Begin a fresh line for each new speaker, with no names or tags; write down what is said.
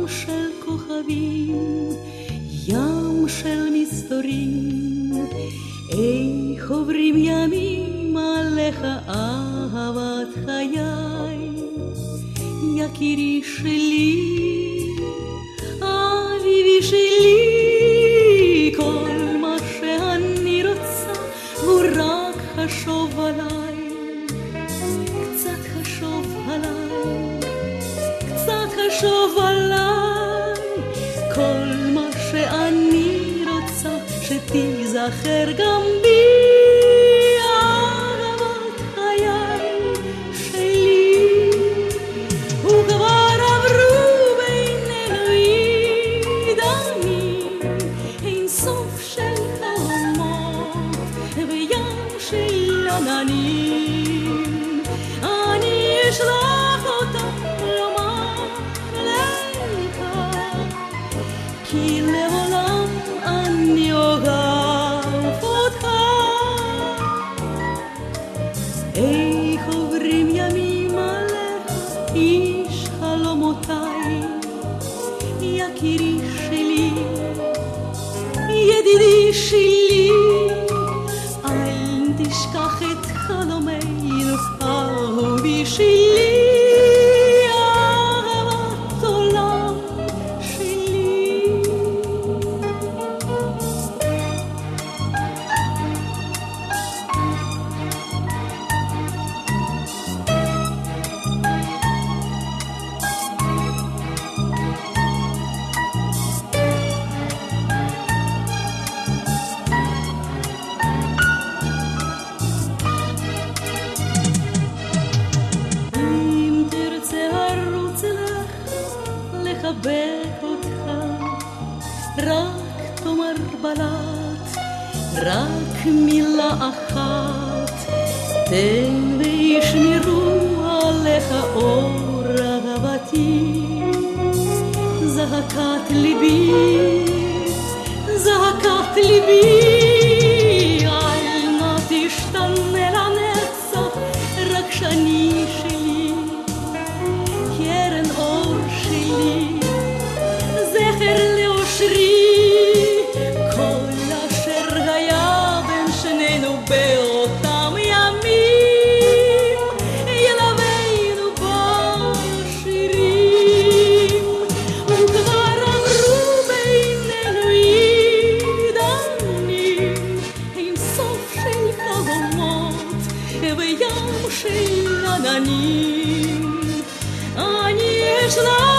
של כוכבים, ים של מסתורים, איך עוברים ימים עליך אהבת חיי, יקירי שלי, אביבי שלי, כל מה שאני רוצה הוא רק חשוב עליי, קצת חשוב עליי, קצת חשוב עליי, כל מה שאני רוצה שתיזכר גם בי, אהבת חיי שלי. וכבר עברו בינינו עידנים, אין סוף של חלומות וים של עננים, אני אשלח אותם לומר לך, כי לעולם אני אוהב אותך. איך עוברים ימים עליך איש חלומותיי, יקירי שלי, ידידי שלי, אל תשכח את חלומנו אהובי שלי, אהבת עולם שלי. אם תרצה ארוץ לך לחבק אותך, רק תאמר בלט, רק מילה אחת, תן וישמרו עליך אור אהבתי, זעקת ליבי, זעקת ליבי, אל נא תשתנה לנצח, רק שאני שלי, קרן אור שלי, זכר לאושרי, כל אשר היה בין שנינו באותם ימים, ילווינו בשירים. וכבר עברו בינינו עידנים, אין סוף של חלומות וים של עננים, אני אשלח